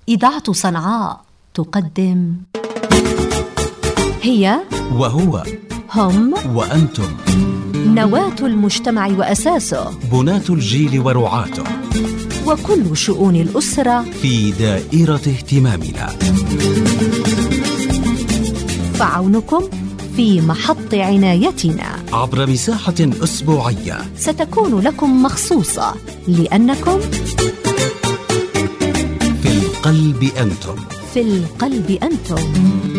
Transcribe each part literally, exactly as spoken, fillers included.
إذاعة صنعاء تقدم هي وهو هم وأنتم، نواة المجتمع وأساسه، بناة الجيل ورعاته، وكل شؤون الأسرة في دائرة اهتمامنا. فعونكم في محط عنايتنا عبر مساحة أسبوعية ستكون لكم مخصوصة، لأنكم في القلب أنتم. في القلب أنتم.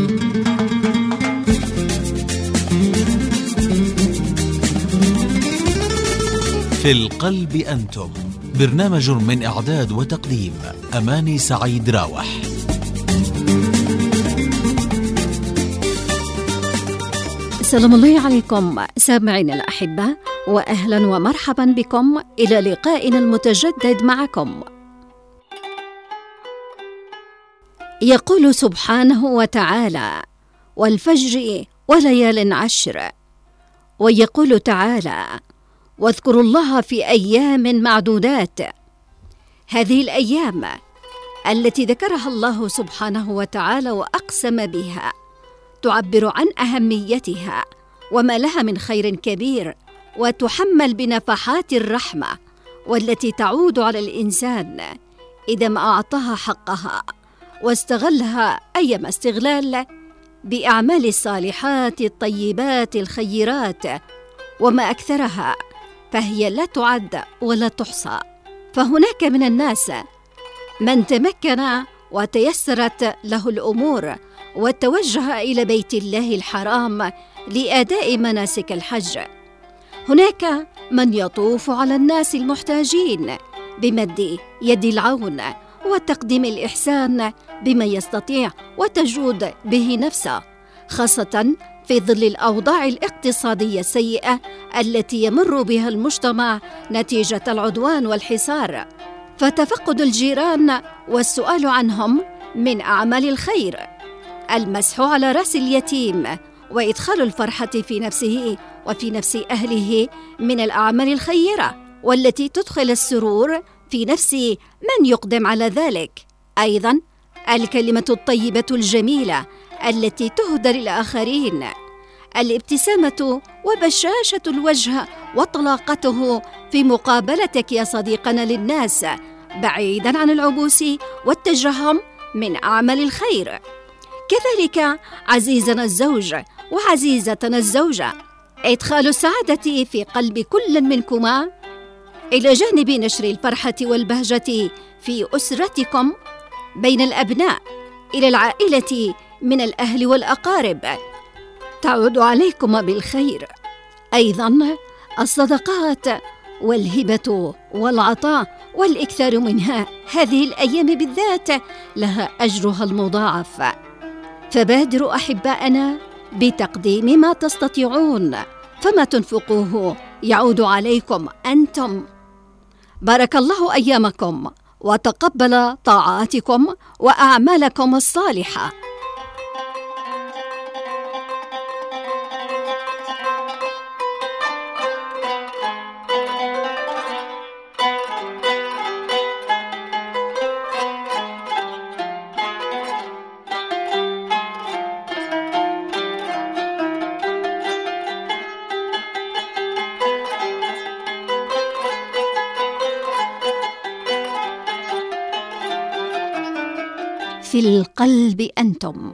في القلب أنتم، برنامج من إعداد وتقديم أماني سعيد راوح. السلام الله عليكم سامعين الأحبة، وأهلا ومرحبا بكم إلى لقائنا المتجدد معكم. يقول سبحانه وتعالى: والفجر وليال عشر. ويقول تعالى: واذكروا الله في أيام معدودات. هذه الأيام التي ذكرها الله سبحانه وتعالى وأقسم بها تعبر عن أهميتها وما لها من خير كبير، وتحمل بنفحات الرحمة، والتي تعود على الإنسان إذا ما أعطاها حقها واستغلها أيما استغلال بأعمال الصالحات الطيبات الخيرات، وما أكثرها فهي لا تعد ولا تحصى. فهناك من الناس من تمكن وتيسرت له الأمور وتوجه إلى بيت الله الحرام لأداء مناسك الحج. هناك من يطوف على الناس المحتاجين بمد يد العون وتقديم الإحسان بما يستطيع وتجود به نفسه، خاصة في ظل الأوضاع الاقتصادية السيئة التي يمر بها المجتمع نتيجة العدوان والحصار. فتفقد الجيران والسؤال عنهم من أعمال الخير، المسح على رأس اليتيم وإدخال الفرحة في نفسه وفي نفس أهله من الأعمال الخيرة، والتي تدخل السرور في نفس من يقدم على ذلك. أيضاً الكلمة الطيبة الجميلة التي تهدى للآخرين، الابتسامة وبشاشة الوجه وطلاقته في مقابلتك يا صديقنا للناس، بعيداً عن العبوس والتجهم من أعمال الخير. كذلك عزيزنا الزوج وعزيزتنا الزوجة، إدخال السعادة في قلب كل منكما إلى جانب نشر الفرحة والبهجة في أسرتكم بين الأبناء إلى العائلة من الأهل والأقارب، تعود عليكم بالخير. أيضاً الصدقات والهبة والعطاء والإكثار منها، هذه الأيام بالذات لها أجرها المضاعف. فبادروا أحباءنا بتقديم ما تستطيعون، فما تنفقوه يعود عليكم أنتم. بارك الله أيامكم وتقبل طاعاتكم وأعمالكم الصالحة. في القلب أنتم.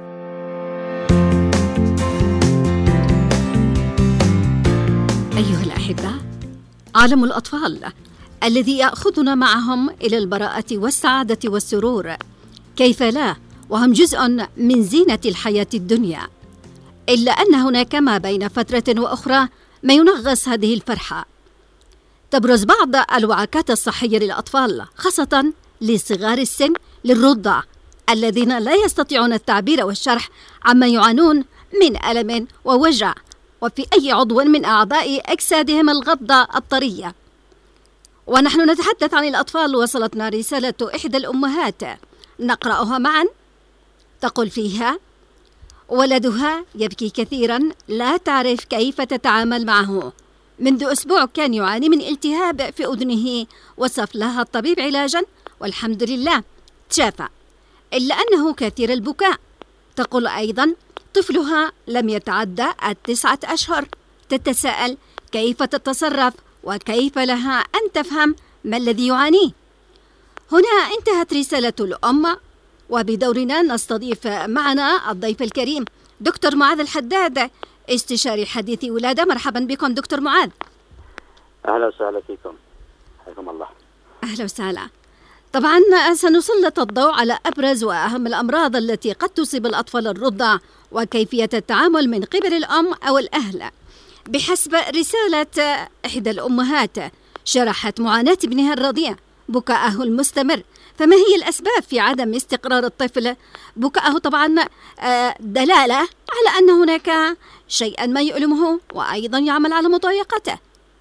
أيها الأحبة، عالم الأطفال الذي يأخذنا معهم إلى البراءة والسعادة والسرور، كيف لا وهم جزء من زينة الحياة الدنيا، إلا أن هناك ما بين فترة وأخرى ما ينغص هذه الفرحة. تبرز بعض الوعكات الصحية للأطفال، خاصة لصغار السن، للرضع الذين لا يستطيعون التعبير والشرح عما يعانون من ألم ووجع، وفي أي عضو من أعضاء أجسادهم الغضة الطرية. ونحن نتحدث عن الأطفال، وصلتنا رسالة إحدى الأمهات نقرأها معا، تقول فيها: ولدها يبكي كثيرا، لا تعرف كيف تتعامل معه. منذ أسبوع كان يعاني من التهاب في أذنه، وصف لها الطبيب علاجا والحمد لله تشافى، إلا أنه كثير البكاء. تقول أيضا طفلها لم يتعدى التسعة أشهر. تتساءل كيف تتصرف وكيف لها أن تفهم ما الذي يعانيه. هنا انتهت رسالة الأم، وبدورنا نستضيف معنا الضيف الكريم دكتور معاذ الحداد، استشاري حديث ولادة. مرحبا بكم دكتور معاذ. أهلا وسهلا فيكم، حياكم الله. أهلا وسهلا. طبعا سنسلط الضوء على أبرز وأهم الأمراض التي قد تصيب الأطفال الرضع وكيفية التعامل من قبل الأم أو الأهل. بحسب رسالة إحدى الأمهات شرحت معاناة ابنها الرضيع بكاءه المستمر، فما هي الأسباب في عدم استقرار الطفل؟ بكاءه طبعا دلالة على أن هناك شيئا ما يؤلمه وأيضا يعمل على مضايقته.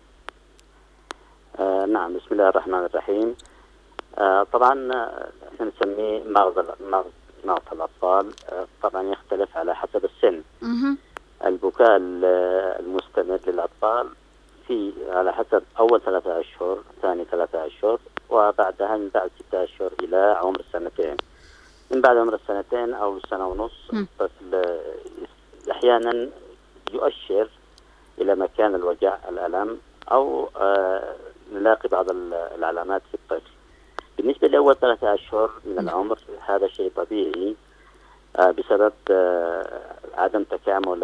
آه نعم، بسم الله الرحمن الرحيم. آه طبعا احنا نسميه مغص مغص الأطفال. آه طبعا يختلف على حسب السن. مه. البكاء المستمر للأطفال في على حسب أول ثلاثة أشهر، ثاني ثلاثة أشهر، وبعدها من بعد ستة أشهر إلى عمر السنتين. من بعد عمر السنتين أو سنة ونص الطفل أحيانا يؤشر إلى مكان الوجع، الألم، أو آه نلاقي بعض العلامات في الطفل. بالنسبة لأول ثلاثة أشهر من العمر هذا شيء طبيعي آه بسبب آه عدم تكامل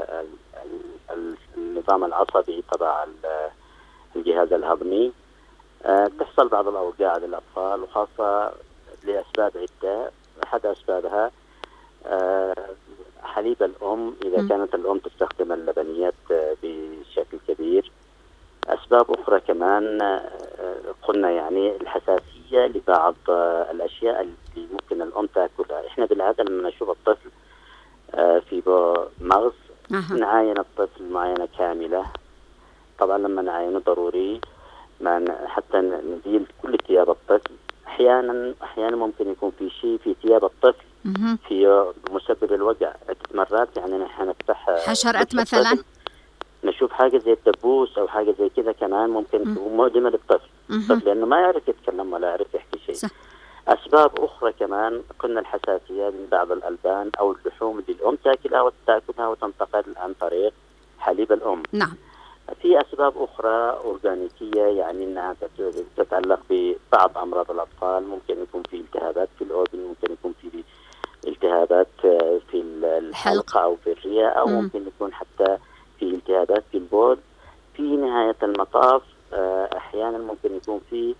النظام العصبي تبع الجهاز الهضمي. آه تحصل بعض الأوجاع للأطفال، وخاصة لأسباب عدة. أحد أسبابها آه حليب الأم، إذا كانت الأم تستخدم اللبنيات آه بشكل كبير. أسباب أخرى كمان آه قلنا يعني الحساسية لبعض آه الأشياء اللي ممكن الأم تأكلها. إحنا بالعادة لما نشوف الطفل آه في مغص أه. نعاين الطفل معاينة كاملة. طبعا لما نعاينه ضروري ما حتى نزيل كل ثياب الطفل. أحيانا أحيانا ممكن يكون في شيء في ثياب الطفل في مسبب الوجع. عدة مرات يعني نحن نفتح حشرة مثلا، نشوف حاجة زي الدبوس أو حاجة زي كذا كمان ممكن تكون مؤلمة للطفل، الطفل لأنه ما يعرف يتكلم ولا يعرف يحكي شيء. صح. أسباب أخرى كمان قلنا الحساسية من بعض الألبان أو اللحوم اللي الأم تأكلها وتأكلها وتنتقل عن طريق حليب الأم. نعم. في أسباب أخرى أورجانيكية، يعني أنها تتعلق ببعض أمراض الأطفال. ممكن يكون في التهابات في الأذن، ممكن يكون في التهابات في الحلقة أو في الرئة، أو م. ممكن يكون حتى في التهابات في البول. في نهاية المطاف أحيانا ممكن يكون في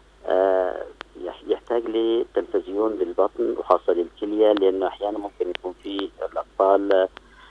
يحتاج لتلفزيون للبطن وخاصة للكلية، لأنه أحيانا ممكن يكون في الأطفال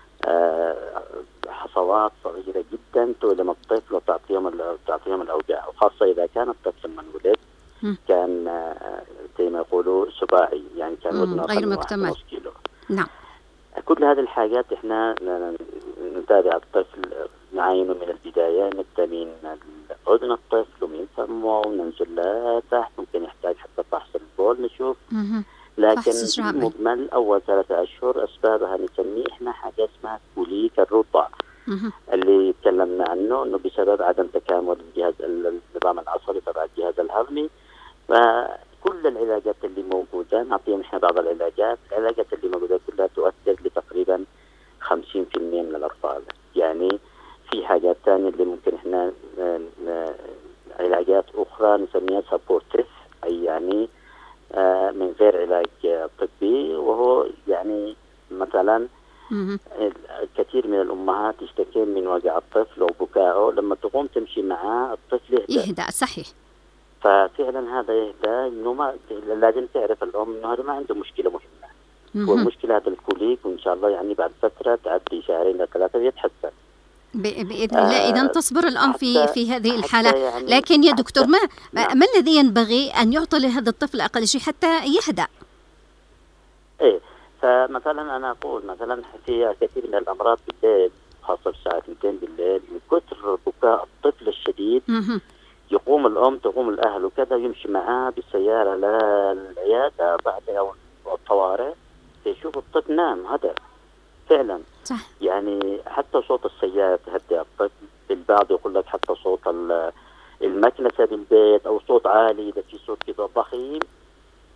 حصوات صغيرة جدا تؤلم الطفل وتعطيهم تعطيهم الأوجاع، وخاصة إذا كان الطفل لما ولد كان زي ما يقولوا سباعي، يعني كان وزنه غير مكتمل. كيلو. نعم. كل هذه الحاجات احنا نتابع الطفل، نعاينه من البداية، نبدأ من أذن الطفل ومن فمه وننزل له تحت. ممكن يحتاج حتى فحص البول نشوف. مم. لكن مجمل أول ثلاثة أشهر أسبابها نسميه إحنا حاجة اسمها كوليك الرضع، اللي تكلمنا عنه إنه بسبب عدم تكامل الجهاز النظام العصبي تبع الجهاز الهضمي. فكل العلاجات اللي موجودة نعطيهم إحنا بعض العلاجات، العلاجات اللي موجودة كلها تؤثر لتقريبا خمسين بالمئة من الأطفال. يعني في حاجات ثانية اللي ممكن إحنا علاجات أخرى نسميها سبورتيف، أي يعني آه من غير علاج طبي، وهو يعني مثلا الكثير من الأمهات يشتكي من وجع الطفل وبكائه، لما تقوم تمشي معاه الطفل يهدأ. يهدأ صحيح. ففعلا هذا يهدأ، إنه ما لازم تعرف الأم إنه هذا ما عنده مشكلة مهمة، والمشكلة هذا الكوليك، وإن شاء الله يعني بعد فترة تعدي شهرين لثلاثة يتحسن بإذن الله. إذا تصبر الأم في في هذه الحالة. يعني لكن يا دكتور ما ما الذي ينبغي أن يعطى لهذا الطفل أقل شيء حتى يهدأ؟ إيه، فمثلا أنا أقول مثلا في كثير من الأمراض بالليل، خاصة الساعة اثنتين بالليل، من كثر بكاء الطفل الشديد يقوم الأم تقوم الأهل وكذا يمشي معاه بالسيارة للعيادة بعد أو الطوارئ، يشوف الطفل نام هذا فعلا. صح. يعني حتى صوت السيارة تهدئ الطفل. البعض يقول لك حتى صوت المكنسة بالبيت أو صوت عالي، إذا في صوت كذا ضخيم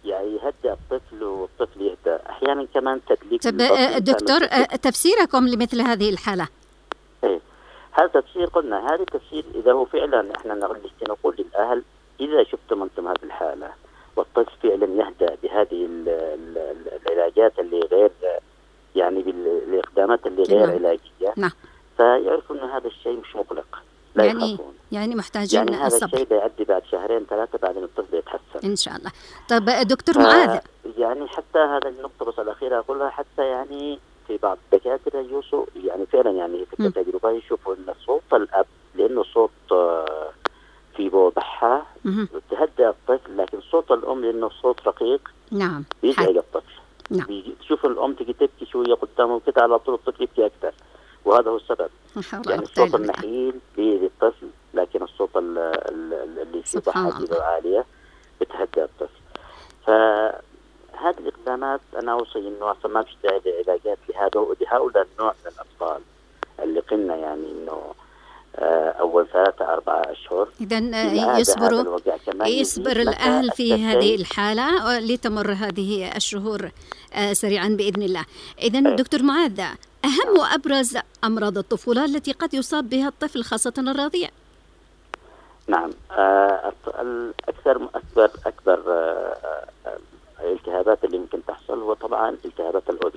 يعني يهدئ الطفل والطفل يهدأ. أحيانا كمان تدليك. طب دكتور، تفسيركم لمثل هذه الحالة؟ إيه، هذا تفسير قلنا، هذا التفسير إذا هو فعلا إحنا نقول للأهل إذا شفتم أنتم هذه الحالة والطفل فعلا يهدأ بهذه العلاجات اللي غير يعني بالإقدامات اللي غير نعم. علاجية، نعم. فيعرفوا أن هذا الشيء مش مقلق، لا يعني يخافون. يعني محتاجين يعني هذا الصبر. الشيء بيعدي بعد شهرين ثلاثة بعد أن الطفل يتحسن إن شاء الله. طب دكتور معاذ، يعني حتى هذا النقطة بس الأخيرة أقولها، حتى يعني في بعض الدكاترة يوصوا يعني فعلا يعني في التجربة يشوفوا أن صوت الأب لأنه صوت في بوضحها تهدئ الطفل، لكن صوت الأم لأنه صوت رقيق نعم بيزعج الطفل. نعم. تشوف الأم تجي تبكي شوية قدامه كده على طول الطفل يبكي أكثر، وهذا هو السبب. يعني الصوت النحيل بيأذي الطفل، لكن الصوت اللي فيه ضحكة عالية بتهدئ الطفل. فهذه الإقدامات أنا أوصي إنه أصلا ما فيش داعي لعلاجات لهذا لهؤلاء النوع من الأطفال اللي قلنا يعني إنه أول ثلاثة أربعة أشهر. إذن يصبروا يصبر الأهل في هذه الحالة لتمر هذه الشهور سريعا بإذن الله. إذن دكتور معاذ، أهم وأبرز أمراض الطفولة التي قد يصاب بها الطفل خاصة الرضيع؟ نعم، الأكثر أكبر أكبر الالتهابات اللي ممكن تحصل هو طبعا التهابات الأذن.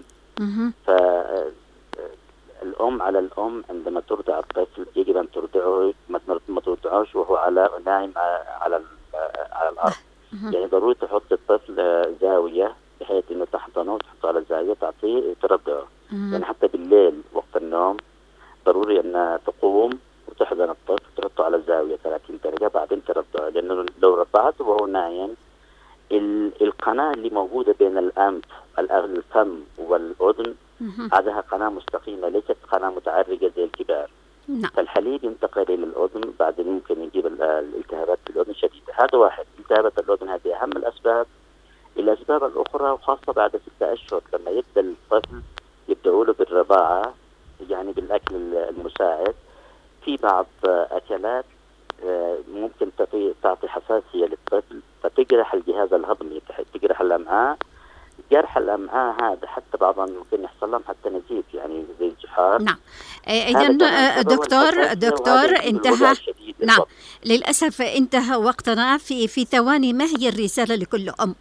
فالأم على الأم عندما ترضع الطفل يجب أن ترضعه ما ترضعوش وهو على نايم على على الأرض. يعني ضروري تحط الطفل زاوية بحيث إنه تحضنه وتحطه على الزاوية تعطيه ترضعه. يعني حتى بالليل وقت النوم ضروري أن تقوم وتحضن الطفل وتحطه على الزاوية ثلاثين درجة بعدين ترضعه، لأنه لو رضعته وهو نايم القناة اللي موجودة بين الأنف الفم والأذن هذها قناة مستقيمة ليست قناة متعرجة زي الكبار. نعم. فالحليب ينتقل إلى الأذن بعدين ممكن يجيب الالتهابات في الأذن شديدة. هذا واحد. التهابات الأذن هذه أهم الأسباب. الأسباب الأخرى وخاصة بعد ستة أشهر لما يبدأ الطفل يبدأوا له بالرضاعة يعني بالأكل المساعد، في بعض أكلات ممكن تعطي حساسية للطفل فتجرح الجهاز الهضمي، تجرح الأمعاء. جرح الأمعاء هذا حتى بعضهم ممكن يحصل لهم حتى نزيف يعني زي الجحار. نعم. إذن دكتور دكتور انتهى. نعم للأسف انتهى وقتنا. في في ثواني ما هي الرسالة لكل أم؟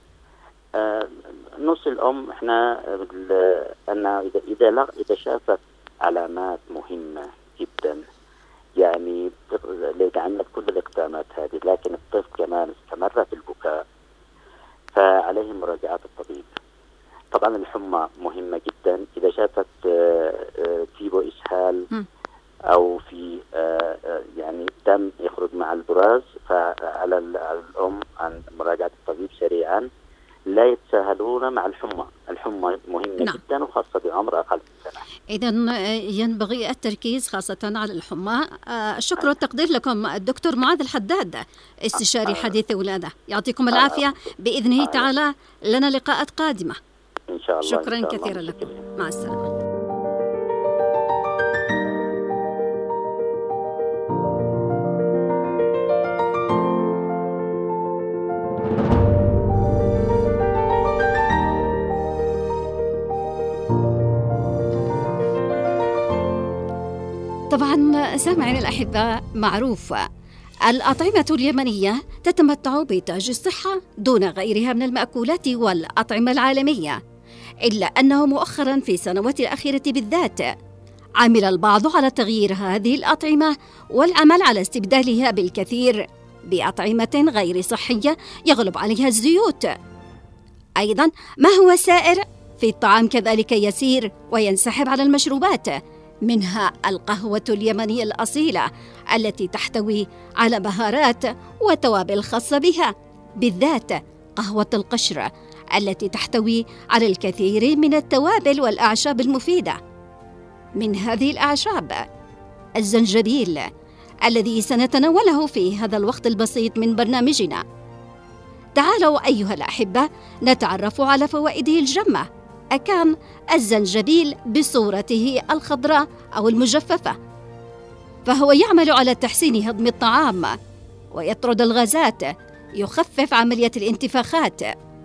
آه نص الأم احنا أن إذا إذا إذا شافت علامات مهمة جدا يعني عملت كل الإقدامات هذه لكن الطفل كمان استمر في البكاء فعليهم مراجعة الطبيب. طبعا الحمى مهمة جدا. إذا شافت تيبو إسهال أو في يعني دم يخرج مع البراز فعلى الأم عن مراجعة الطبيب سريعا. لا يتساهلون مع الحمى. الحمى مهمة نعم. جدا وخاصة بعمر أقل من سنة. إذن ينبغي التركيز خاصة على الحمى. الشكر والتقدير لكم الدكتور معاذ الحداد استشاري حديث ولادة. يعطيكم العافية بإذنه تعالى. لنا لقاءات قادمة إن شاء الله. شكرا إن شاء كثيرا الله. لكم. مع السلامة. طبعا سامعين الأحباء، معروف الأطعمة اليمنية تتمتع بتاج الصحة دون غيرها من المأكولات والأطعمة العالمية، إلا أنه مؤخرا في السنوات الأخيرة بالذات عمل البعض على تغيير هذه الأطعمة والعمل على استبدالها بالكثير بأطعمة غير صحية يغلب عليها الزيوت. أيضا ما هو سائر في الطعام كذلك يسير وينسحب على المشروبات، منها القهوة اليمنية الأصيلة التي تحتوي على بهارات وتوابل خاصة بها، بالذات قهوة القشر التي تحتوي على الكثير من التوابل والأعشاب المفيدة. من هذه الأعشاب الزنجبيل الذي سنتناوله في هذا الوقت البسيط من برنامجنا. تعالوا أيها الأحبة نتعرف على فوائده الجمة. أكان الزنجبيل بصورته الخضراء أو المجففة، فهو يعمل على تحسين هضم الطعام ويطرد الغازات، يخفف عملية الانتفاخات،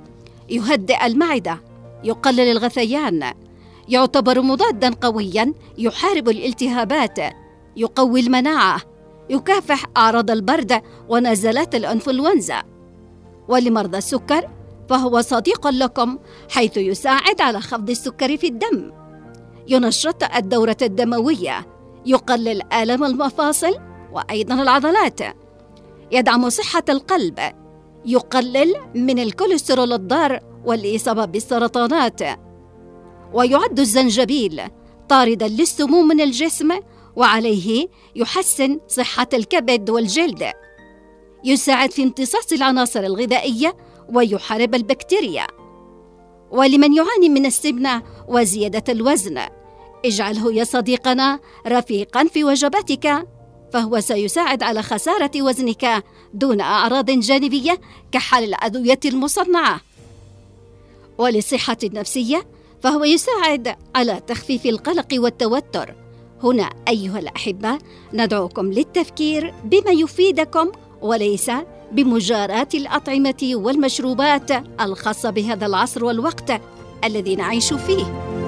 يهدئ المعدة، يقلل الغثيان، يعتبر مضاداً قوياً يحارب الالتهابات، يقوي المناعة، يكافح أعراض البرد ونزلات الإنفلونزا. ولمرضى السكر فهو صديق لكم، حيث يساعد على خفض السكر في الدم، ينشط الدورة الدموية، يقلل آلام المفاصل وأيضاً العضلات، يدعم صحة القلب، يقلل من الكوليسترول الضار والإصابة بالسرطانات. ويعد الزنجبيل طارداً للسموم من الجسم، وعليه يحسن صحة الكبد والجلد، يساعد في امتصاص العناصر الغذائية ويحارب البكتيريا. ولمن يعاني من السمنة وزيادة الوزن، اجعله يا صديقنا رفيقاً في وجباتك، فهو سيساعد على خسارة وزنك دون أعراض جانبية كحال الأدوية المصنعة. وللصحة النفسية فهو يساعد على تخفيف القلق والتوتر. هنا أيها الأحبة ندعوكم للتفكير بما يفيدكم، وليس بمجاراة الأطعمة والمشروبات الخاصة بهذا العصر والوقت الذي نعيش فيه.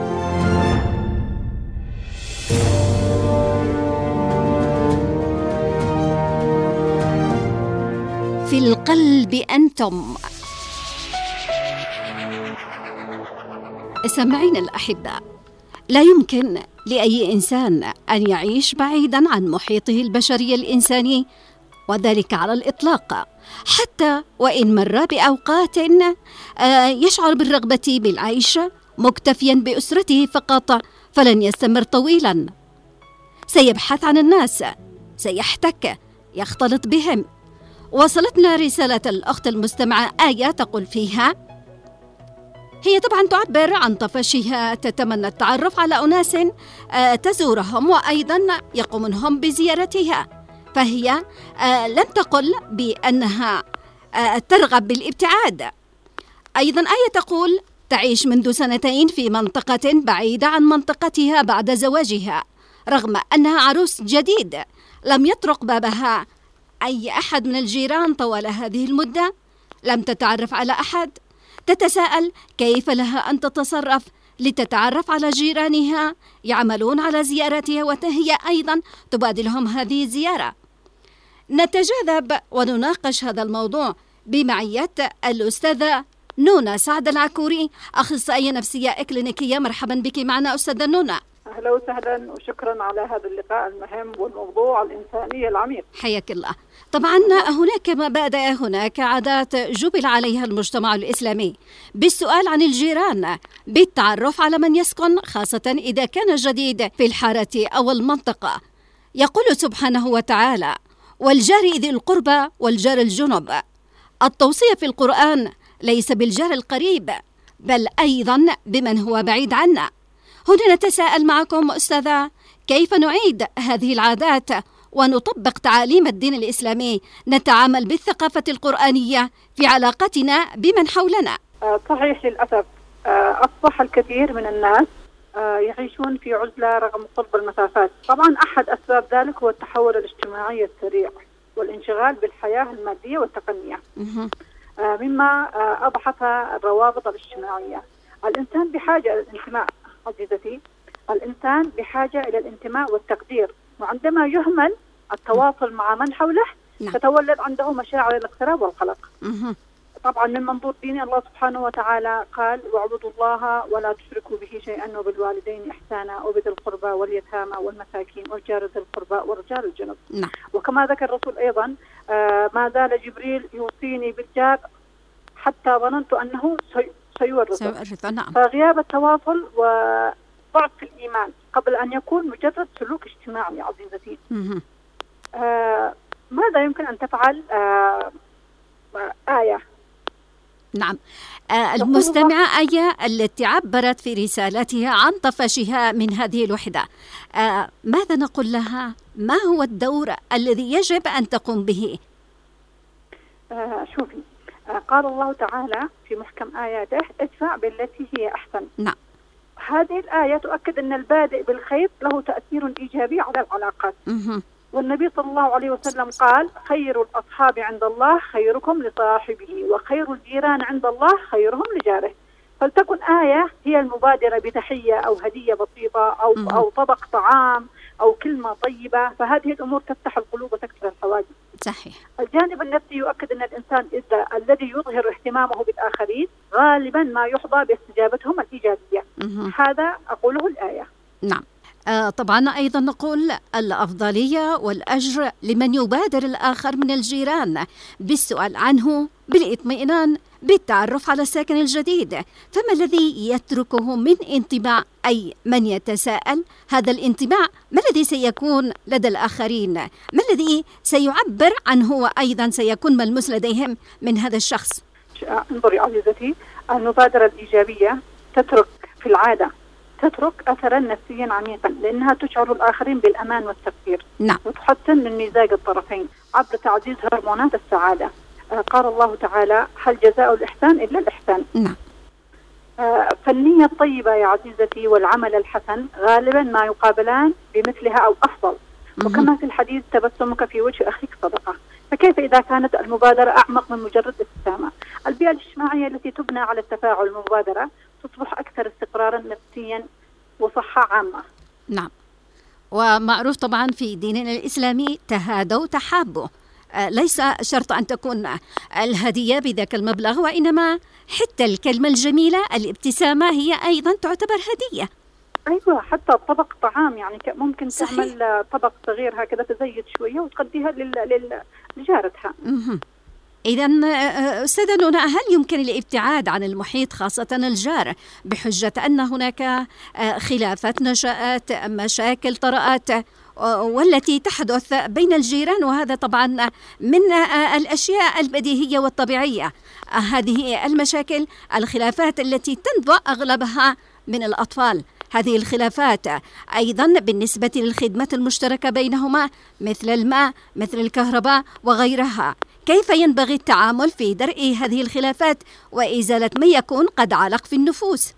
في القلب أنتم. سمعين الأحبة، لا يمكن لأي إنسان أن يعيش بعيداً عن محيطه البشري الإنساني، وذلك على الإطلاق، حتى وإن مر بأوقات يشعر بالرغبة بالعيش مكتفياً بأسرته فقط، فلن يستمر طويلاً. سيبحث عن الناس، سيحتك، يختلط بهم. وصلتنا رسالة الأخت المستمعة آية تقول فيها: هي طبعا تعبر عن طفشها، تتمنى التعرف على أناس تزورهم وأيضا يقومون هم بزيارتها، فهي لم تقل بأنها ترغب بالابتعاد. أيضا آية تقول تعيش منذ سنتين في منطقة بعيدة عن منطقتها بعد زواجها، رغم أنها عروس جديد لم يطرق بابها أي أحد من الجيران طوال هذه المدة، لم تتعرف على أحد. تتساءل كيف لها أن تتصرف لتتعرف على جيرانها يعملون على زيارتها، وهي أيضا تبادلهم هذه الزيارة. نتجاذب ونناقش هذا الموضوع بمعية الأستاذة نونا سعد العكوري، أخصائية نفسية إكلينيكية. مرحبا بك معنا أستاذة نونا. أهلا وسهلا، وشكرا على هذا اللقاء المهم والموضوع الإنساني العميق. حياك الله. طبعا هناك مبادئ، هناك عادات جبل عليها المجتمع الإسلامي بالسؤال عن الجيران، بالتعرف على من يسكن، خاصة إذا كان جديد في الحارة أو المنطقة. يقول سبحانه وتعالى: والجار ذي القربى والجار الجنب. التوصية في القرآن ليس بالجار القريب، بل أيضا بمن هو بعيد عنا. هنا نتساءل معكم أستاذة، كيف نعيد هذه العادات ونطبق تعاليم الدين الإسلامي، نتعامل بالثقافة القرآنية في علاقتنا بمن حولنا؟ صحيح، للأسف أصبح الكثير من الناس يعيشون في عزلة رغم قرب المسافات. طبعا أحد أسباب ذلك هو التحول الاجتماعي السريع والانشغال بالحياة المادية والتقنية، مما أضعف الروابط الاجتماعية. الإنسان بحاجة إلى الانتماء عزيزتي، الإنسان بحاجة إلى الانتماء والتقدير، وعندما يهمل التواصل مع من حوله تتولد عنده مشاعر الاغتراب والقلق. طبعا من منظور ديني الله سبحانه وتعالى قال: واعبدوا الله ولا تشركوا به شيئا وبالوالدين إحسانا وبذي القربى واليتامى والمساكين والجار ذي القربى والرجال الجنب. نعم. وكما ذكر الرسول أيضا: آه ما زال جبريل يوصيني بالجار حتى ظننت أنه سيورثه. نعم. فغياب التواصل وضعف الإيمان قبل أن يكون مجرد سلوك اجتماعي عزيزتي. آه ماذا يمكن أن تفعل آه آية؟ نعم. آه المستمعة آية التي عبرت في رسالتها عن طفشها من هذه الوحدة، آه ماذا نقول لها؟ ما هو الدور الذي يجب أن تقوم به؟ آه شوفي، آه قال الله تعالى في محكم آياته: ادفع بالتي هي أحسن. نعم. هذه الآية تؤكد أن البادئ بالخير له تأثير إيجابي على العلاقات. والنبي صلى الله عليه وسلم قال: خير الأصحاب عند الله خيركم لصاحبه، وخير الجيران عند الله خيرهم لجاره. فلتكن آية هي المبادرة بتحية أو هدية بسيطة أو أو طبق طعام أو كلمة طيبة، فهذه الأمور تفتح القلوب وتكسر الحواجز. صحيح. الجانب النفسي يؤكد أن الإنسان إذا الذي يظهر اهتمامه بالآخرين غالبا ما يحظى باستجابتهم الإيجابية. هذا أقوله الآية. نعم. آه طبعا أيضا نقول الأفضلية والأجر لمن يبادر الآخر من الجيران بالسؤال عنه، بالاطمئنان، بالتعرف على الساكن الجديد. فما الذي يتركه من انطباع أي من يتساءل؟ هذا الانطباع ما الذي سيكون لدى الآخرين؟ ما الذي سيعبر عنه وأيضا سيكون ملموس لديهم من هذا الشخص؟ انظري عزيزتي، المبادرة الإيجابية تترك في العادة تترك أثرا نفسيا عميقا، لأنها تشعر الآخرين بالأمان والتفكير. نعم. وتحسن من مزاج الطرفين عبر تعزيز هرمونات السعادة. آه قال الله تعالى: هل جزاء الإحسان إلا الإحسان. نعم. آه فالنية الطيبة يا عزيزتي والعمل الحسن غالبا ما يقابلان بمثلها أو أفضل. وكما في الحديث: تبسمك في وجه أخيك صدقة. فكيف إذا كانت المبادرة أعمق من مجرد ابتسامة؟ البيئة الاجتماعية التي تبنى على التفاعل والمبادرة تصبح أكثر استقرارا نفسيا وصحة عامة. نعم. ومعروف طبعا في ديننا الإسلامي: تهادوا تحابوا. آه ليس شرط أن تكون الهدية بذاك المبلغ، وإنما حتى الكلمة الجميلة، الابتسامة، هي أيضا تعتبر هدية. أيوة، حتى طبق طعام، يعني ممكن صحيح. تعمل طبق صغير هكذا تزيد شوية وتقديها لل... لجارتها. إذا أستاذة نونا، هل يمكن الابتعاد عن المحيط خاصة الجار بحجة أن هناك خلافات نشأت، مشاكل طرأت والتي تحدث بين الجيران، وهذا طبعا من الأشياء البديهية والطبيعية؟ هذه المشاكل، الخلافات التي تنبع أغلبها من الأطفال. هذه الخلافات أيضا بالنسبة للخدمات المشتركة بينهما مثل الماء، مثل الكهرباء وغيرها، كيف ينبغي التعامل في درء هذه الخلافات وإزالة ما يكون قد علق في النفوس؟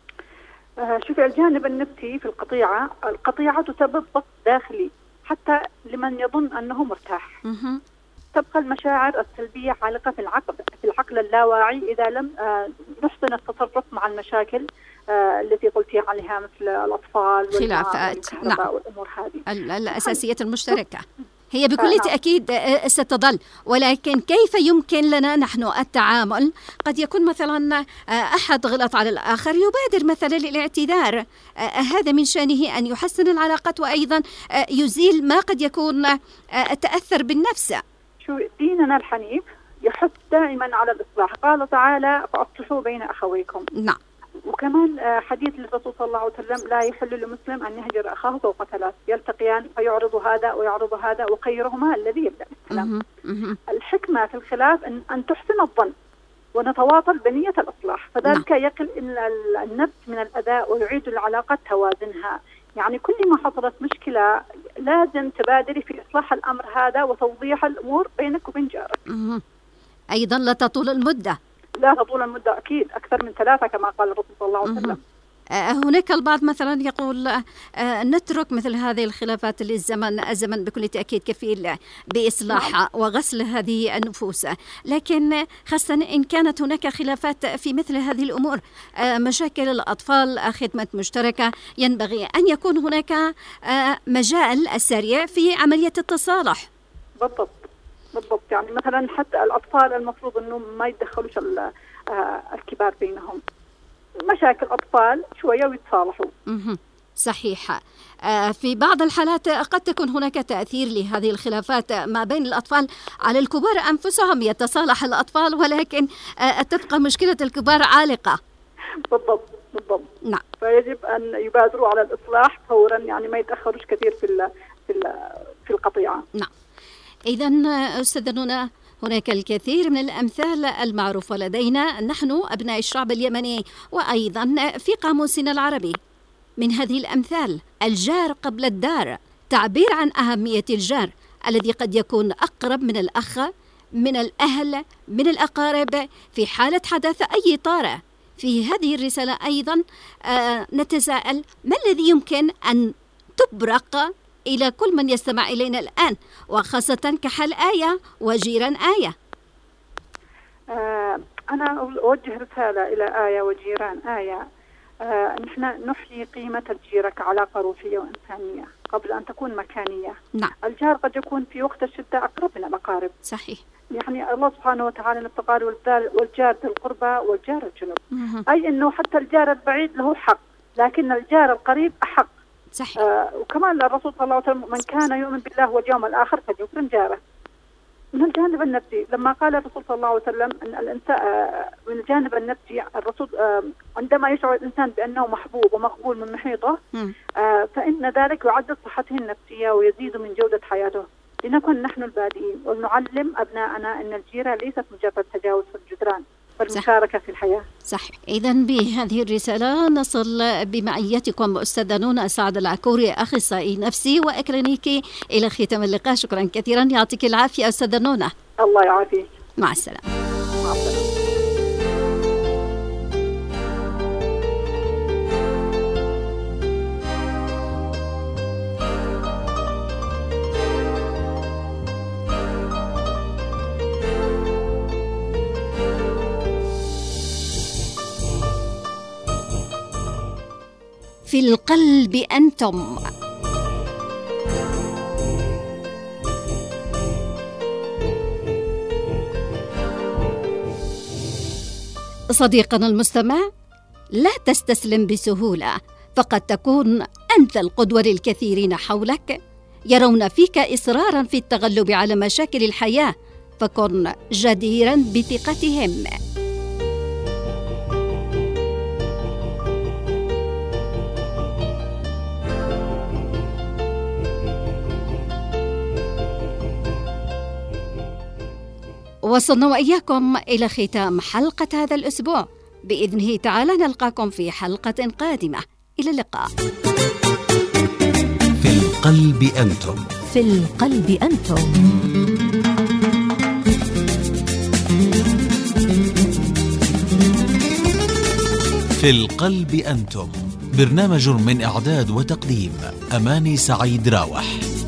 آه شوفي، الجانب النفسي في القطيعة القطيعة تسبب ضغط داخلي حتى لمن يظن أنه مرتاح. مه. تبقى المشاعر السلبية عالقة في العقل في العقل اللاواعي إذا لم آه نحسن التصرف مع المشاكل آه التي قلتي عليها مثل الأطفال خلافات. نعم. والأمور هذه الأساسيات المشتركة هي بكل تأكيد ستظل، ولكن كيف يمكن لنا نحن التعامل؟ قد يكون مثلا أحد غلط على الآخر، يبادر مثلا للاعتذار، هذا من شأنه أن يحسن العلاقات وأيضا يزيل ما قد يكون تأثر بالنفس. شو ديننا الحنيف يحث دائما على الإصلاح، قال تعالى: فأصلحوا بين أخويكم. نعم. وكمان حديث للرسول صلى الله عليه وسلم: لا يحل لمسلم أن يهجر أخاه فوق ثلاث، يلتقيان فيعرض هذا ويعرض هذا وخيرهما الذي يبدأ بالسلام. الحكمة في الخلاف أن, أن تحسن الظن ونتواصل بنية الإصلاح، فذلك يقل النفس من الأذى ويعيد العلاقات توازنها. يعني كل ما حصلت مشكلة لازم تبادري في إصلاح الأمر هذا وتوضيح الأمور بينك وبين جارك. أيضا لا تطول المدة. لا تطول المدة أكيد، أكثر من ثلاثة كما قال الرسول صلى الله عليه وسلم. هناك البعض مثلا يقول نترك مثل هذه الخلافات للزمن، الزمن بكل تأكيد كفيل بإصلاح وغسل هذه النفوس، لكن خاصة إن كانت هناك خلافات في مثل هذه الأمور، مشاكل الأطفال، خدمة مشتركة، ينبغي أن يكون هناك مجال السريع في عملية التصالح. بالضبط بالضبط، يعني مثلا حتى الأطفال المفروض أنهم ما يتدخلوش الكبار بينهم، مشاكل أطفال شوية ويتصالحوا. صحيح. في بعض الحالات قد تكون هناك تأثير لهذه الخلافات ما بين الأطفال على الكبار أنفسهم، يتصالح الأطفال ولكن تبقى مشكلة الكبار عالقة. بالضبط بالضبط. نعم. فيجب أن يبادروا على الإصلاح فورا، يعني ما يتأخروش كثير في ال في ال في القطيعة. نعم. إذن أستاذة نونا، هناك الكثير من الأمثال المعروفة لدينا نحن أبناء الشعب اليمني وأيضا في قاموسنا العربي. من هذه الأمثال: الجار قبل الدار، تعبير عن أهمية الجار الذي قد يكون أقرب من الأخ، من الأهل، من الأقارب في حالة حدث أي طارئ. في هذه الرسالة أيضا آه نتساءل: ما الذي يمكن أن تبرق إلى كل من يستمع إلينا الآن، وخاصة كحل آية وجيران آية. آه أنا أوجه رسالة إلى آية وجيران آية. آه نحن نحيي قيمة الجيرة كعلاقة روحية وإنسانية قبل أن تكون مكانية. نعم. الجار قد يكون في وقت الشدة أقرب من الأقارب. صحيح. يعني الله سبحانه وتعالى نتقال والجار ذي القربى والجار الجنوب. مه. أي أنه حتى الجار البعيد له حق، لكن الجار القريب أحق. صحيح. آه وكمان الرسول صلى الله عليه وسلم من كان يؤمن بالله واليوم الآخر فليكرم جاره. من الجانب النفسي لما قال الرسول صلى الله عليه وسلم أن الإنسان آه من الجانب النفسي الرسول آه عندما يشعر الإنسان بأنه محبوب ومقبول من محيطه آه فإن ذلك يعزز صحته النفسية ويزيد من جودة حياته. لنكن نحن البادئين ولنعلم أبناءنا أن الجيرة ليست مجرد تجاوز في الجدران بل مشاركة في الحياة. صحيح. إذن بهذه الرسالة نصل بمعيتكم أستاذة نونا سعد العكوري أخصائي نفسي وإكلينيكي إلى ختام اللقاء. شكرا كثيرا، يعطيك العافية أستاذة نونا. الله يعافيك. مع السلامة. مع السلامة. في القلب أنتم. صديقنا المستمع، لا تستسلم بسهولة، فقد تكون أنت القدوة للكثيرين حولك، يرون فيك إصرارا في التغلب على مشاكل الحياة، فكن جديرا بثقتهم. وصلنا وإياكم إلى ختام حلقة هذا الأسبوع. بإذنه تعالى نلقاكم في حلقة قادمة. إلى اللقاء. في القلب أنتم. في القلب أنتم. في القلب أنتم، برنامج من إعداد وتقديم أماني سعيد راوح.